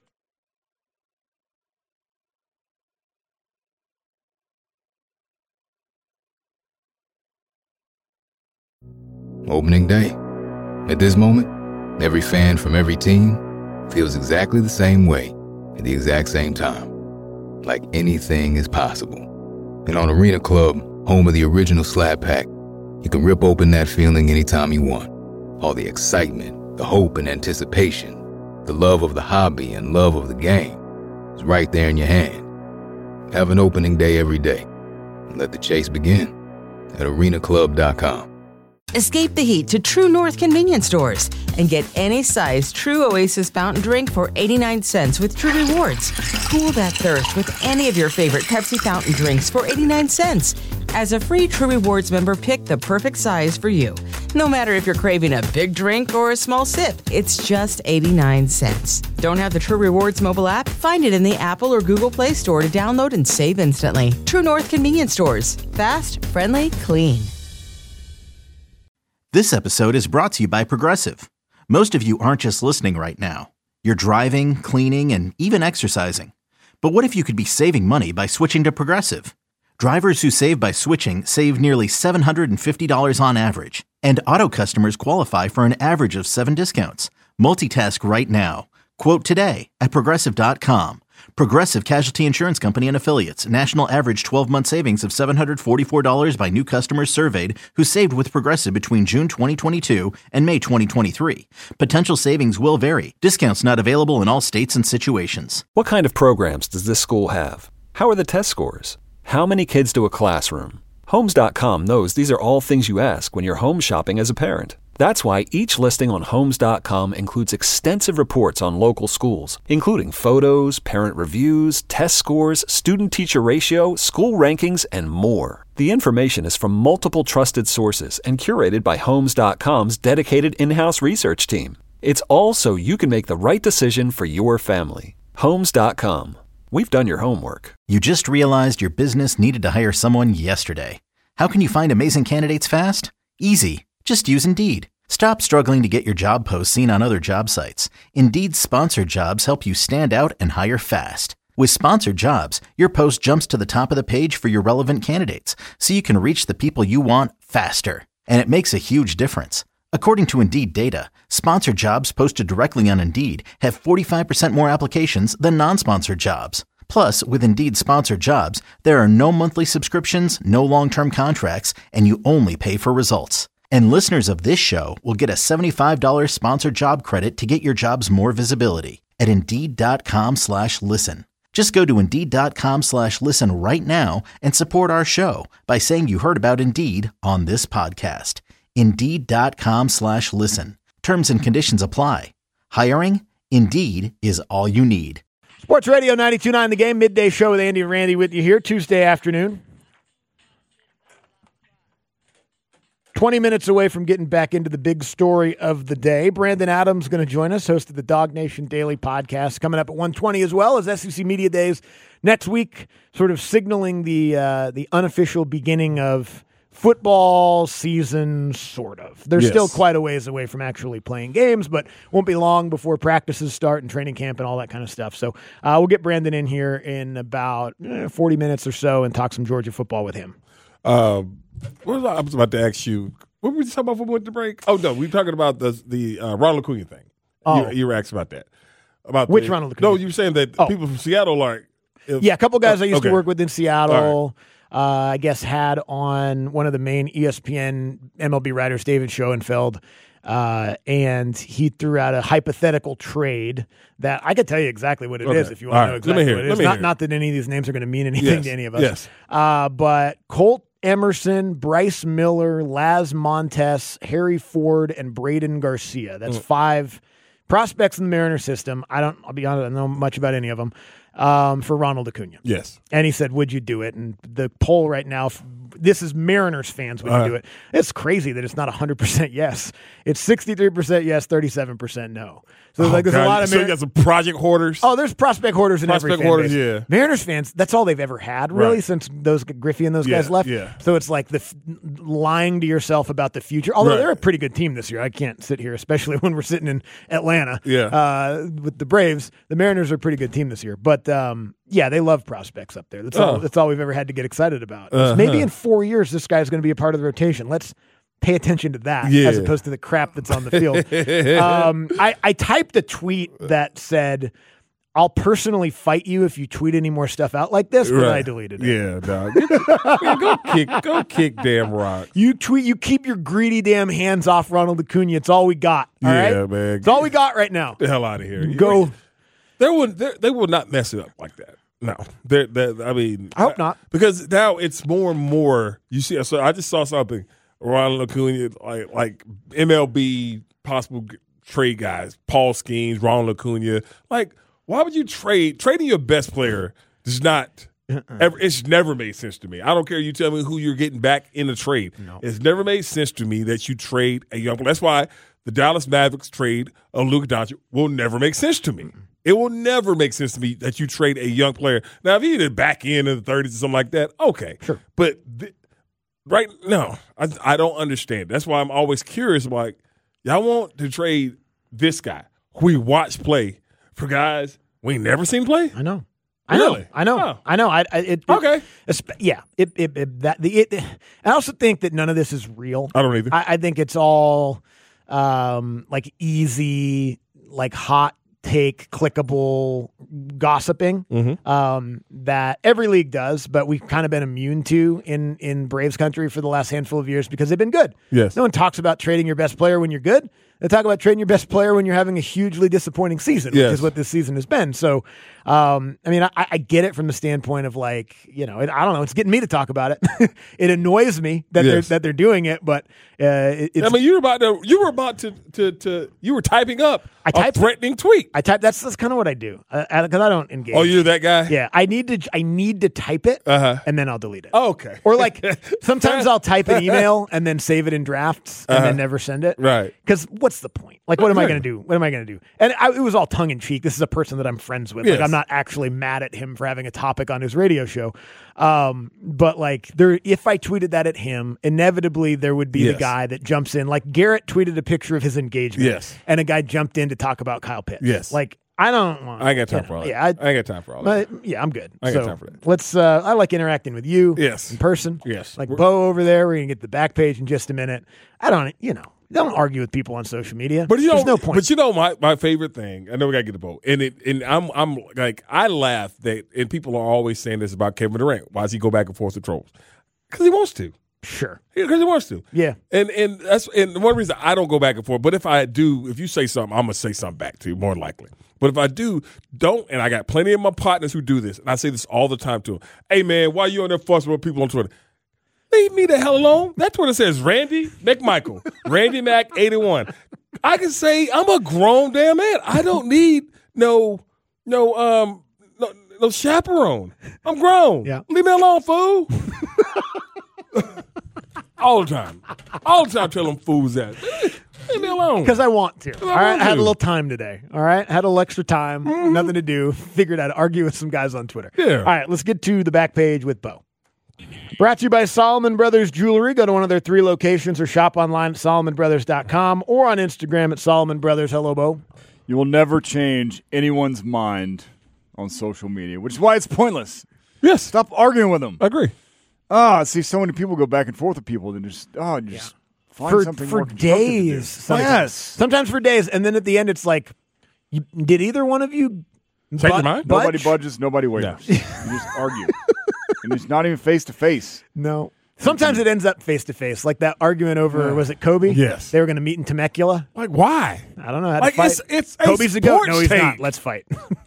Opening day. At this moment, every fan from every team feels exactly the same way at the exact same time. Like anything is possible. And on Arena Club, home of the original Slab Pack, you can rip open that feeling anytime you want. All the excitement, the hope and anticipation, the love of the hobby and love of the game is right there in your hand. Have an opening day every day. And let the chase begin at arena club dot com. Escape the heat to True North convenience stores and get any size True Oasis fountain drink for eighty-nine cents with True Rewards. Cool that thirst with any of your favorite Pepsi fountain drinks for eighty-nine cents. As a free True Rewards member, pick the perfect size for you. No matter if you're craving a big drink or a small sip, it's just eighty-nine cents. Don't have the True Rewards mobile app? Find it in the Apple or Google Play Store to download and save instantly. True North convenience stores. Fast, friendly, clean. This episode is brought to you by Progressive. Most of you aren't just listening right now. You're driving, cleaning, and even exercising. But what if you could be saving money by switching to Progressive? Drivers who save by switching save nearly seven hundred fifty dollars on average. And auto customers qualify for an average of seven discounts. Multitask right now. Quote today at Progressive dot com. Progressive Casualty Insurance Company and Affiliates. National average twelve-month savings of seven hundred forty-four dollars by new customers surveyed who saved with Progressive between June twenty twenty-two and May twenty twenty-three. Potential savings will vary. Discounts not available in all states and situations. What kind of programs does this school have? How are the test scores? How many kids do a classroom? Homes dot com knows these are all things you ask when you're home shopping as a parent. That's why each listing on Homes dot com includes extensive reports on local schools, including photos, parent reviews, test scores, student-teacher ratio, school rankings, and more. The information is from multiple trusted sources and curated by Homes dot com's dedicated in-house research team. It's all so you can make the right decision for your family. Homes dot com. We've done your homework. You just realized your business needed to hire someone yesterday. How can you find amazing candidates fast? Easy. Just use Indeed. Stop struggling to get your job posts seen on other job sites. Indeed's sponsored jobs help you stand out and hire fast. With sponsored jobs, your post jumps to the top of the page for your relevant candidates, so you can reach the people you want faster. And it makes a huge difference. According to Indeed data, sponsored jobs posted directly on Indeed have forty-five percent more applications than non-sponsored jobs. Plus, with Indeed sponsored jobs, there are no monthly subscriptions, no long-term contracts, and you only pay for results. And listeners of this show will get a seventy-five dollars sponsored job credit to get your jobs more visibility at Indeed.com slash listen. Just go to Indeed.com slash listen right now and support our show by saying you heard about Indeed on this podcast. Indeed.com slash listen. Terms and conditions apply. Hiring? Indeed is all you need. Sports Radio ninety-two point nine The Game, midday show with Andy and Randy with you here Tuesday afternoon. twenty minutes away from getting back into the big story of the day. Brandon Adams going to join us, host of the Dog Nation Daily Podcast, coming up at one twenty as well as S E C Media Days next week, sort of signaling the uh, the unofficial beginning of football season, sort of. They're yes. still quite a ways away from actually playing games, but won't be long before practices start and training camp and all that kind of stuff. So uh, we'll get Brandon in here in about eh, forty minutes or so and talk some Georgia football with him. Um, what was I, I was about to ask you. What were we talking about before we went to break? Oh, no, we were talking about the the uh, Ronald Acuna thing. Oh. You, you were asking about that. About Which the, Ronald Acuna? No, you were saying that oh. people from Seattle are. If, yeah, a couple guys uh, I used okay. to work with in Seattle. Right. Uh, I guess had on one of the main E S P N M L B writers, David Schoenfeld, uh, and he threw out a hypothetical trade that I could tell you exactly what it okay. is if you want All to know right. exactly what it, it is. Not, not that any of these names are going to mean anything yes. to any of us. Yes. Uh, but Colt Emerson, Bryce Miller, Laz Montes, Harry Ford, and Braden Garcia. That's mm. five prospects in the Mariner system. I don't, I'll be honest, I don't know much about any of them. Um, for Ronald Acuna. Yes. And he said, would you do it? And the poll right now, this is Mariners fans, would uh, you do it? It's crazy that it's not one hundred percent yes. It's sixty-three percent yes, thirty-seven percent no. So oh, like there's God. a lot of So Mar- you got some project hoarders? Oh, there's prospect hoarders in prospect every fan hoarders, base. yeah. Mariners fans, that's all they've ever had, really, right. since those Griffey and those yeah, guys left. Yeah. So it's like the f- lying to yourself about the future. Although right. they're a pretty good team this year. I can't sit here, especially when we're sitting in Atlanta yeah. uh, with the Braves. The Mariners are a pretty good team this year. But, um, yeah, they love prospects up there. That's all, oh. that's all we've ever had to get excited about. Uh-huh. Maybe in four years, this guy's going to be a part of the rotation. Let's pay attention to that yeah. as opposed to the crap that's on the field. um, I, I typed a tweet that said, I'll personally fight you if you tweet any more stuff out like this, but right. I deleted it. Yeah, dog. Man, go kick, go kick damn rock. You tweet, you keep your greedy damn hands off Ronald Acuna. It's all we got. All yeah, right? man. It's all we got right now. Get the hell out of here. Go. They would. They will not mess it up like that. No, they're, they're, I mean, I hope not, because now it's more and more. You see, so I just saw something. Ronald Acuna, like like M L B possible trade guys, Paul Skeens, Ronald Acuna. Like, why would you trade? Trading your best player does not. Uh-uh. Ever, it's never made sense to me. I don't care. You tell me who you're getting back in the trade. No. It's never made sense to me that you trade a young player. That's why the Dallas Mavericks trade of Luka Doncic will never make sense to me. Mm-hmm. It will never make sense to me that you trade a young player. Now, if he did back in in the thirties or something like that, okay. Sure. But th- right now, I, I don't understand. That's why I'm always curious. Like, y'all want to trade this guy who we watch play for guys we ain't never seen play? I know. I know, really? I know, oh. I know. I, I it, it, okay, yeah. It, it, it that the. It, I also think that none of this is real. I don't either. I, I think it's all um, like easy, like hot take, clickable gossiping mm-hmm. um, that every league does, but we've kind of been immune to in in Braves country for the last handful of years because they've been good. Yes. No one talks about trading your best player when you're good. They talk about trading your best player when you're having a hugely disappointing season, yes. which is what this season has been. So, um, I mean, I, I get it from the standpoint of like, you know, it, I don't know, it's getting me to talk about it. It annoys me that yes. they're that they're doing it, but uh, it, it's. I mean, you were about to, you were about to, to, to you were typing up I type, a threatening tweet. I type. That's that's kind of what I do because I, I, I don't engage. Oh, you're that guy? Yeah, I need to. I need to type it, uh-huh. and then I'll delete it. Oh, okay. Or like sometimes I'll type an email and then save it in drafts and uh-huh. then never send it. Right. Because what's the point? Like, what am I going to do? What am I going to do? And I, it was all tongue in cheek. This is a person that I'm friends with. Yes. Like, I'm not actually mad at him for having a topic on his radio show. Um, but like, there, if I tweeted that at him, inevitably there would be yes. the guy that jumps in. Like Garrett tweeted a picture of his engagement, yes. and a guy jumped in to talk about Kyle Pitts. Yes. Like, I don't want. I ain't got time you for know, all that. Yeah, I, I ain't got time for all that. But, yeah, I'm good. I ain't so got time for that. Let's. Uh, I like interacting with you. Yes. In person. Yes. Like We're, Bo over there. We're gonna get the back page in just a minute. I don't. You know. Don't argue with people on social media. But you know, There's no point. But you know, my, my favorite thing. I know we gotta get the Bo, and it and I'm I'm like I laugh that, and people are always saying this about Kevin Durant. Why does he go back and forth with trolls? Because he wants to. Sure. Because he wants to. Yeah. And and that's and one reason I don't go back and forth. But if I do, if you say something, I'm gonna say something back to you more than likely. But if I do, don't. And I got plenty of my partners who do this, and I say this all the time to them. Hey man, why you on there fussing with people on Twitter? Leave me the hell alone. That Twitter says Randy McMichael, Randy Mac eighty-one. I can say I'm a grown damn man. I don't need no no um no, no chaperone. I'm grown. Yeah. Leave me alone, fool. All the time. All the time tell them fools that. Leave me alone. Because I want to. All right. I had a to. little time today. All right. I had a little extra time. Mm-hmm. Nothing to do. Figured I'd argue with some guys on Twitter. Yeah. All right. Let's get to the back page with Bo. Brought to you by Solomon Brothers Jewelry. Go to one of their three locations or shop online at solomon brothers dot com or on Instagram at Solomon Brothers. Hello, Bo. You will never change anyone's mind on social media, which is why it's pointless. Yes. Stop arguing with them. I agree. Ah, I see so many people go back and forth with people and just, oh, you just yeah. find for, something for more constructive to do. days. Sometimes. Yes. Sometimes for days. And then at the end, it's like, you, did either one of you Change your mind? Nobody budges, nobody wavers. No. You just argue. And it's not even face to face. No. Sometimes it ends up face to face, like that argument over uh, was it Kobe? Yes, they were going to meet in Temecula. Like why? I don't know. How like to fight. it's it's Kobe's a, a goat. No, he's take. not. Let's fight.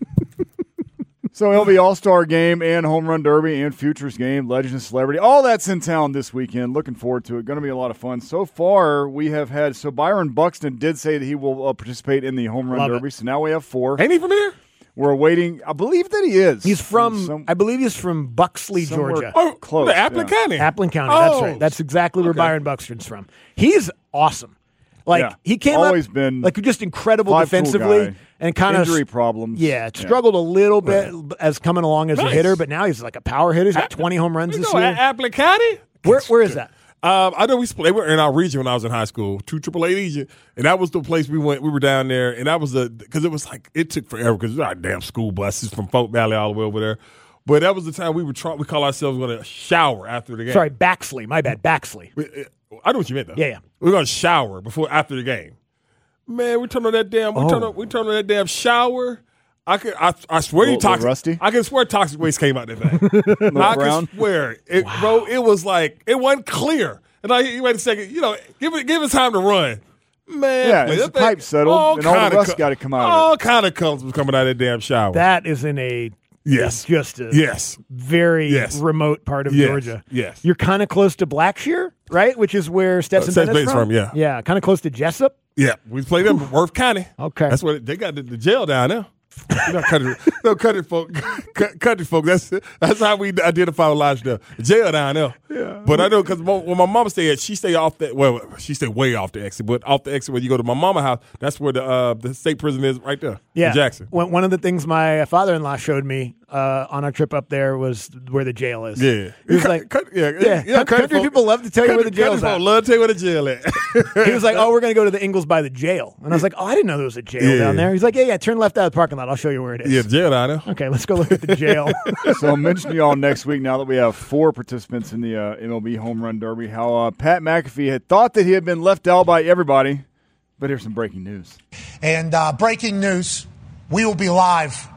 So L B All-Star Game and Home Run Derby and Futures Game, Legends and Celebrity, all that's in town this weekend. Looking forward to it. Going to be a lot of fun. So far, we have had, so Byron Buxton did say that he will uh, participate in the Home Run Love Derby, it. so now we have four. Ain't he from here? We're awaiting, I believe that he is. He's from, some, I believe he's from Buxley, somewhere Georgia. Oh, close. The Applin yeah. County. Applin County, oh. that's right. That's exactly where Okay. Byron Buxton's from. He's awesome. Like, Yeah. he came Always up, been like, just incredible five-tool defensively guy. and kind of. Injury problems. Yeah, struggled a little bit as coming along as Nice. a hitter, but now he's like a power hitter. He's got twenty home runs You this know, year. Applin County? Where, where is that? Um, I know we they were in our region when I was in high school, two triple A region, and that was the place we went. We were down there, and that was the because it was like it took forever because our damn school buses from Folk Valley all the way over there. But that was the time we were trying. We call ourselves going to shower after the game. Sorry, Baxley. My bad, Baxley. We, I know what you meant though. Yeah, yeah. We we're going to shower before after the game. Man, we turned on that damn. We Oh. turned on. We turned on that damn shower. I could. I, I swear, you Little- toxic. little rusty? I can swear, toxic waste came out that thing. I brown? can swear, it, bro. It was like it wasn't clear. And I, you wait a second. You know, give it, give it time to run. Man, Yeah, please, it's that the pipe thing- settled, and all the kinda rust co- gotta come out of it. All kind of comes was coming out of that damn shower. That is in a Yes. is just a Yes. very Yes. remote part of Yes. Georgia. Yes. You're kind of close to Blackshear, right? Which is where Stetson Uh, Stetson Bennett's Bennett's from? from, yeah. Yeah, kind of close to Jessup. Yeah, we played them in Worth County. Okay. That's where they got the, the jail down there. You know, country, no country folk, country folk. That's that's how we identify with Lodge there. Jail down there. Yeah. But I know because when my mama stayed, she stayed off the well, she stayed way off the exit, but off the exit when you go to my mama house, that's where the uh, the state prison is right there. Yeah, in Jackson. One one of the things my father-in-law showed me uh, on our trip up there was where the jail is. Yeah, he was like, cut, yeah, yeah, yeah. country, country folk, people love to tell you where the jail's country at. folk love to tell you where the jail at. He was like, "Oh, we're gonna go to the Ingalls by the jail," and I was like, "Oh, I didn't know there was a jail Yeah. down there." He's like, "Yeah, yeah, turn left out of the parking lot. I'll show you where it is." Yeah, jail down there. Okay, let's go look at the jail. So I'll mention to y'all next week, now that we have four participants in the uh, M L B Home Run Derby, how uh, Pat McAfee had thought that he had been left out by everybody. But here's some breaking news. And uh, breaking news, we will be live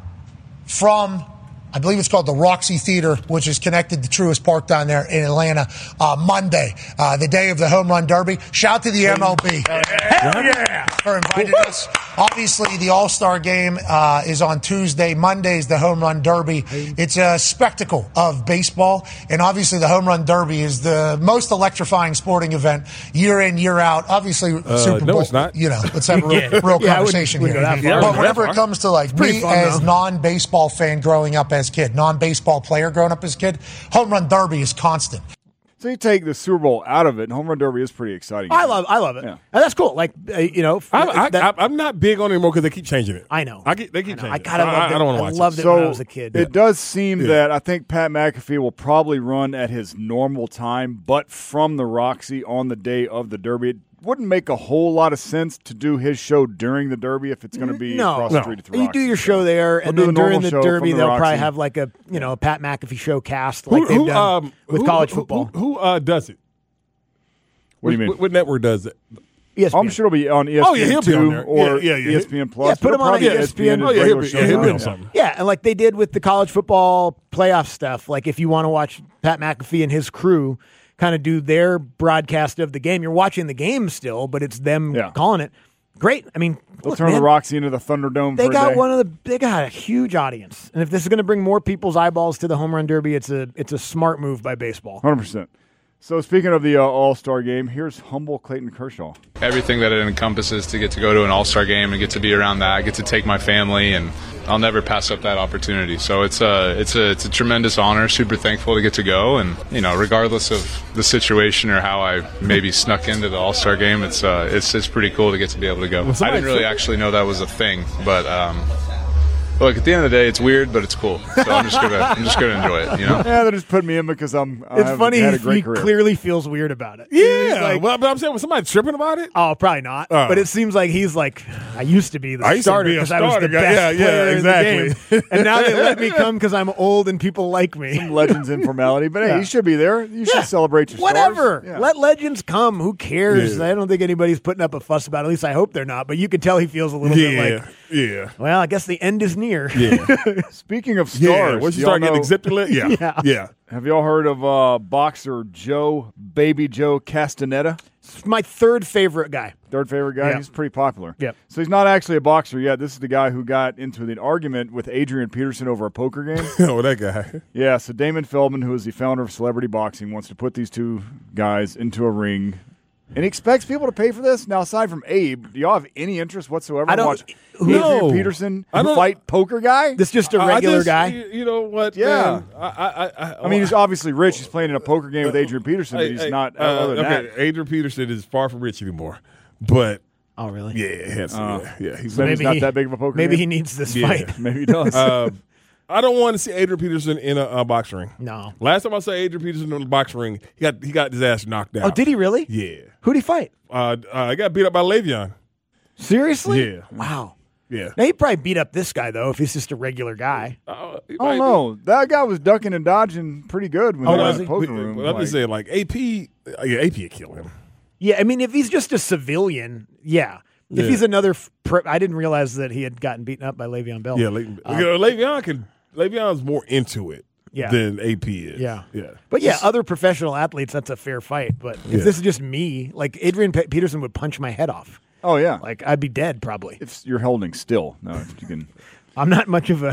from, I believe it's called the Roxy Theater, which is connected to Truist Park down there in Atlanta, uh, Monday, uh, the day of the Home Run Derby. Shout to the M L B. Hell yeah! For inviting us. Obviously, the All-Star Game uh, is on Tuesday. Monday's the Home Run Derby. It's a spectacle of baseball, and obviously the Home Run Derby is the most electrifying sporting event year in, year out. Obviously, Uh, Super no, Bowl. it's not. You know, let's have a real, Yeah. real Yeah, I conversation wouldn't- here. wouldn't go that far. But Yeah, whenever that it far. comes to like pretty me fun, as though. non-baseball fan growing up as kid, non-baseball player growing up as kid, Home Run Derby is constant. So you take the Super Bowl out of it, and Home Run Derby is pretty exciting. I love, I love it. Yeah. And that's cool. Like, uh, you know, I, I, that- I, I'm not big on it anymore because they keep changing it. I know. I get, they keep I know. changing. I it. kinda I, loved I, it. I don't want to I watch loved it. it So when I was a kid. it does seem Yeah. that I think Pat McAfee will probably run at his normal time, but from the Roxy on the day of the Derby. It wouldn't make a whole lot of sense to do his show during the Derby if it's going to be no, across no. the street at the You Roxy. do your show there, and We'll do then the during normal the show Derby, from the they'll probably Roxy. have like a you know a Pat McAfee show cast like Who, they've who, done um, with who- college who- football. Who, who uh, does it? What do you mean? What, what network does it? E S P N. I'm sure it'll be on E S P N Oh, yeah, he'll be on two there. or Yeah, yeah, yeah. E S P N Plus. Yeah, put It'll him on probably E be S P N. his Oh, yeah, he'll regular be, show yeah, he'll be now. on something. Yeah, and like they did with the college football playoff stuff. Like if you want to watch Pat McAfee and his crew kind of do their broadcast of the game, you're watching the game still, but it's them Yeah. calling it. Great. I mean, They'll look, turn man, the Roxy into the Thunderdome they for a got day. one of the they got a huge audience, and if this is going to bring more people's eyeballs to the Home Run Derby, it's a it's a smart move by baseball. one hundred percent. So speaking of the uh, All-Star Game, here's humble Clayton Kershaw. Everything that it encompasses to get to go to an All-Star game and get to be around that, get to take my family, and I'll never pass up that opportunity. So it's a it's a it's a tremendous honor. Super thankful to get to go, and you know, regardless of the situation or how I maybe snuck into the All-Star game, it's uh it's it's pretty cool to get to be able to go. I didn't really actually know that was a thing, but um. Look, at the end of the day, it's weird, but it's cool. So I'm just gonna, I'm just gonna enjoy it. You know. Yeah, they just put me in because I'm. I It's have funny had a he, great he career. clearly feels weird about it. Yeah, He's like, well, but I'm saying, was somebody tripping about it? oh, probably not. Oh. But it seems like he's like, I used to be the I used to starter be a because I was the starter guy. best Yeah, yeah, player exactly. in the game, and now they let me come because I'm old and people like me. Some legends in formality, but hey, Yeah. you should be there. You should Yeah. celebrate your Whatever. stars. Yeah. Let legends come. Who cares? Yeah. I don't think anybody's putting up a fuss about it. At least I hope they're not. But you can tell he feels a little Yeah, bit like, yeah, well, I guess the end is near. yeah. Speaking of yeah. stars, Once do you y'all start getting know- exhibited, yeah, Yeah. yeah. have y'all heard of uh, boxer Joe Baby Joe Castaneda? It's my third favorite guy. Third favorite guy. Yeah. He's pretty popular. Yep. So he's not actually a boxer yet. This is the guy who got into an argument with Adrian Peterson over a poker game. Oh, that guy. Yeah. So Damon Feldman, who is the founder of Celebrity Boxing, wants to put these two guys into a ring. And he expects people to pay for this. Now, aside from Abe, do y'all have any interest whatsoever I in don't- watch No. Adrian Peterson I don't- fight poker guy? This just a I- I regular just- guy. You, you know what? Yeah. man? I, I, I, I mean, he's obviously rich. He's playing in a poker game with Adrian Peterson, but Hey, he's hey, not uh, other than okay, that. Adrian Peterson is far from rich anymore, but Oh, really? yeah, handsome, Uh, yeah, yeah. He's so maybe he's not he, that big of a poker Maybe game? he needs this Yeah. fight. Maybe he does. Um, I don't want to see Adrian Peterson in a, a boxing ring. No. Last time I saw Adrian Peterson in a boxing ring, he got he got his ass knocked out. Oh, did he really? Yeah. Who'd he fight? Uh, uh, he got beat up by Le'Veon. Seriously? Yeah. Wow. Yeah. Now, he'd probably beat up this guy, though, if he's just a regular guy. Uh, he I might don't know. That guy was ducking and dodging pretty good when Oh, they were was in he? the poker be- room. Well, I'm Like, just saying, like A P, uh, yeah, A P would kill him. Yeah, I mean, if he's just a civilian, yeah. If Yeah. he's another, f- pro- I didn't realize that he had gotten beaten up by Le'Veon Bell. Yeah, Le- Um, you know, Le'Veon can. Le'Veon's more into it Yeah. than A P is. Yeah. yeah. But yeah, other professional athletes, that's a fair fight. But if Yeah. this is just me, like Adrian Pe- Peterson would punch my head off. oh, yeah. Like I'd be dead probably. If you're holding still. No, if you can. I'm not much of a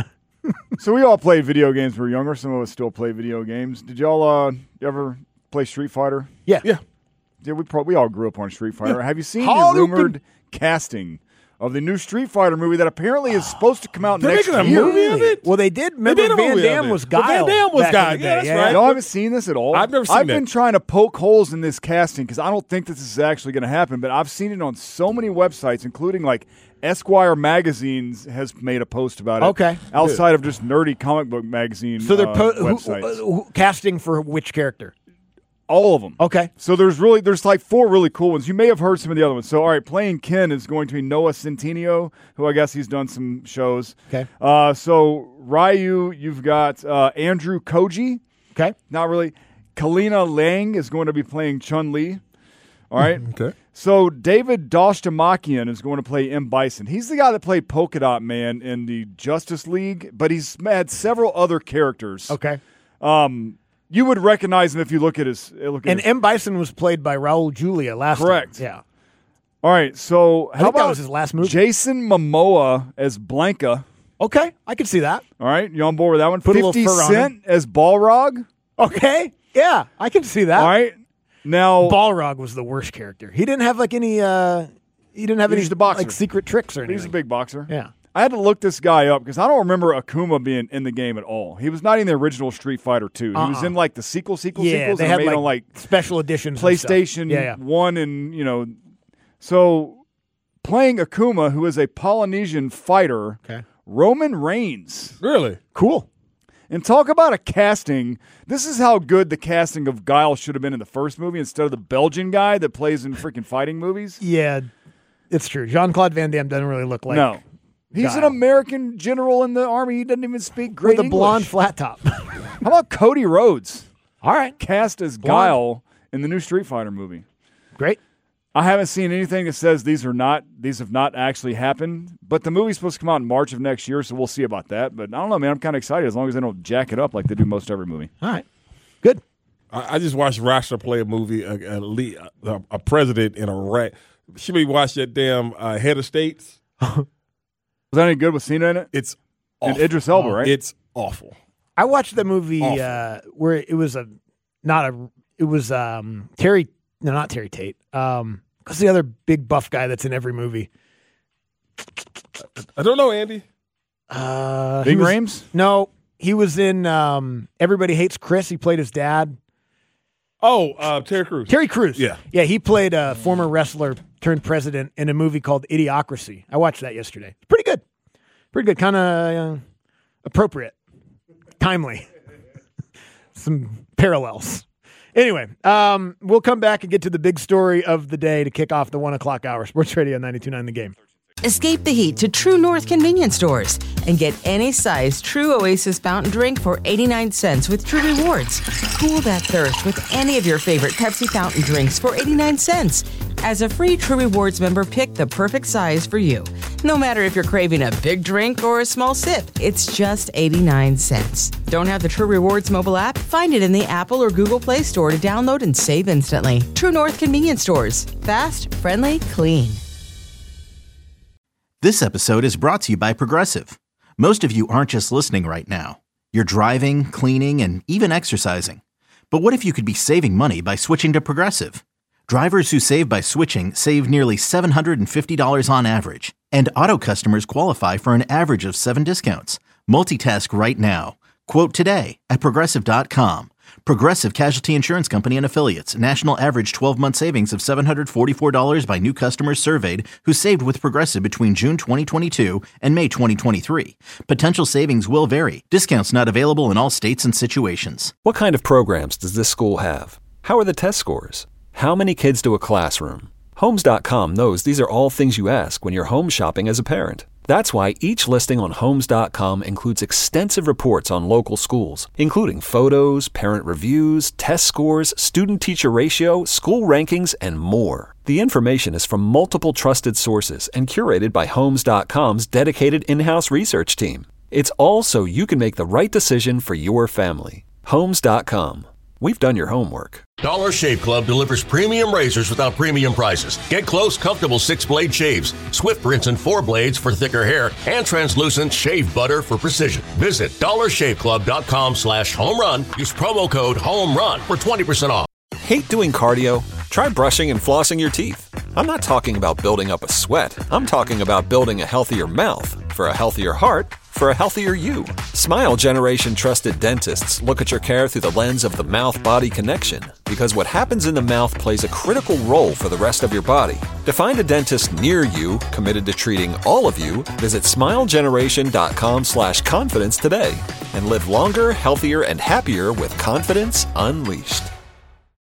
So we all played video games when we were younger. Some of us still play video games. Did y'all uh, ever play Street Fighter? Yeah. Yeah. Yeah, we probably we all grew up on Street Fighter. Yeah. Have you seen How the rumored can- casting of the new Street Fighter movie that apparently is supposed to come out They're next making a year? movie of it? Well, they did. Remember, did a Van movie of Damme it. was But Guile. Van Damme was back in Guile. the day. Yeah, that's yeah. right. Y'all haven't seen this at all? I've never seen I've that. been trying to poke holes in this casting because I don't think this is actually going to happen, but I've seen it on so many websites, including like Esquire magazines has made a post about it. Okay. Outside of just nerdy comic book magazine So they're uh, po- who, websites. who, who, casting for which character? All of them. Okay. So there's really there's like four really cool ones. You may have heard some of the other ones. So all right, playing Ken is going to be Noah Centineo, who I guess he's done some shows. Okay. Uh, so Ryu, you've got uh, Andrew Koji. Okay. Not really. Kalina Lang is going to be playing Chun-Li. All right. Okay. So David Dostamakian is going to play M. Bison. He's the guy that played Polka Dot Man in the Justice League, but he's had several other characters. Okay. Um, you would recognize him if you look at his look at And his M. Bison was played by Raul Julia last Correct. time. Yeah. All right, so I how think that about was his last movie. Jason Momoa as Blanca? Okay, I can see that. All right, you on board with that one? Put a little fifty fur on Cent as Balrog? Okay, yeah, I can see that. All right, now Balrog was the worst character. He didn't have like any. Uh, he didn't have He's any the boxer. like secret tricks or anything. he's a big boxer. Yeah. I had to look this guy up because I don't remember Akuma being in the game at all. He was not in the original Street Fighter two. He was Uh-uh. in like the sequel, sequel, Yeah, sequels. they that had were made like, on like special editions. and stuff. PlayStation Yeah, yeah. one, and you know, so playing Akuma, who is a Polynesian fighter, Okay. Roman Reigns. Really? Cool. And talk about a casting. This is how good the casting of Guile should have been in the first movie instead of the Belgian guy that plays in freaking fighting movies. Yeah, it's true. Jean-Claude Van Damme doesn't really look like no. He's an Guile. American general in the army. He doesn't even speak great with a blonde English. flat top. How about Cody Rhodes? All right, Cast as Blonde. Guile in the new Street Fighter movie. great. I haven't seen anything that says these are not these have not actually happened, but the movie's supposed to come out in March of next year, so we'll see about that. But I don't know, man. I'm kind of excited as long as they don't jack it up like they do most every movie. All right, good. I, I just watched Rasha play a movie, a, a, lead, a, a president in Iraq. She may watch that damn uh, Head of States. Was that any good with Cena in it? It's And awful. Idris Elba, right? It's awful. I watched the movie Awful. uh, where it was a not a it was um, Terry no not Terry Tate. Um, what's the other big buff guy that's in every movie? I don't know, Andy. Uh, Big he was- Rames? No, he was in um, Everybody Hates Chris. He played his dad. Oh, uh, Terry Crews. Terry Crews. Yeah. Yeah, he played a former wrestler turned president in a movie called Idiocracy. I watched that yesterday. Pretty good. Pretty good. Kind of uh, appropriate. Timely. Some parallels. Anyway, um, we'll come back and get to the big story of the day to kick off the one o'clock hour. Sports Radio ninety-two point nine The Game. Escape the heat to True North convenience stores and get any size True Oasis fountain drink for eighty-nine cents with True Rewards. Cool that thirst with any of your favorite Pepsi fountain drinks for eighty-nine cents. As a free True Rewards member, pick the perfect size for you. No matter if you're craving a big drink or a small sip, it's just eighty-nine cents. Don't have the True Rewards mobile app? Find it in the Apple or Google Play Store to download and save instantly. True North convenience stores. Fast, friendly, clean. This episode is brought to you by Progressive. Most of you aren't just listening right now. You're driving, cleaning, and even exercising. But what if you could be saving money by switching to Progressive? Drivers who save by switching save nearly seven hundred fifty dollars on average. And auto customers qualify for an average of seven discounts. Multitask right now. Quote today at Progressive dot com. Progressive Casualty Insurance Company and Affiliates. National average twelve-month savings of seven hundred forty-four dollars by new customers surveyed who saved with Progressive between June twenty twenty-two and May twenty twenty-three. Potential savings will vary. Discounts not available in all states and situations. What kind of programs does this school have? How are the test scores? How many kids to a classroom? Homes dot com knows these are all things you ask when you're home shopping as a parent. That's why each listing on Homes dot com includes extensive reports on local schools, including photos, parent reviews, test scores, student-teacher ratio, school rankings, and more. The information is from multiple trusted sources and curated by Homes dot com's dedicated in-house research team. It's all so you can make the right decision for your family. Homes dot com. we've done your homework. Dollar Shave Club delivers premium razors without premium prices. Get close, comfortable six-blade shaves, Swift rinse and four blades for thicker hair, and translucent shave butter for precision. Visit dollar shave club dot com slash home run. Use promo code HOMERUN for twenty percent off. Hate doing cardio? Try brushing and flossing your teeth. I'm not talking about building up a sweat. I'm talking about building a healthier mouth for a healthier heart for a healthier you. Smile Generation trusted dentists look at your care through the lens of the mouth-body connection, because what happens in the mouth plays a critical role for the rest of your body. To find a dentist near you committed to treating all of you, visit smile generation dot com slash confidence today and live longer, healthier, and happier with confidence unleashed.